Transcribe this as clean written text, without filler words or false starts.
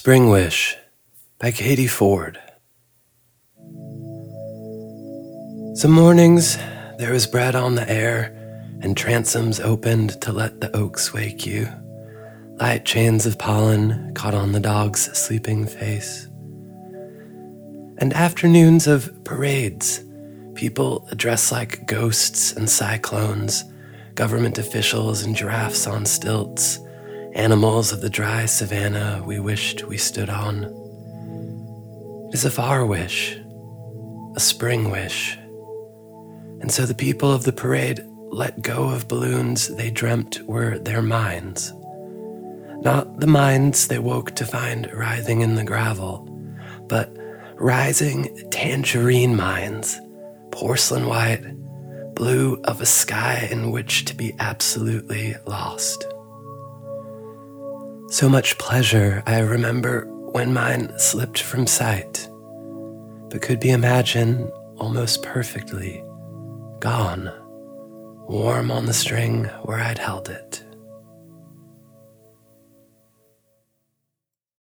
Spring Wish by Katie Ford. Some mornings there was bread on the air, and transoms opened to let the oaks wake you. Light chains of pollen caught on the dog's sleeping face. And afternoons of parades, people dressed like ghosts and cyclones, government officials and giraffes on stilts, animals of the dry savanna we wished we stood on. It is a far wish, a spring wish. And so the people of the parade let go of balloons they dreamt were their minds. Not the minds they woke to find writhing in the gravel, but rising tangerine minds, porcelain white, blue of a sky in which to be absolutely lost. So much pleasure I remember when mine slipped from sight, but could be imagined almost perfectly, gone, warm on the string where I'd held it.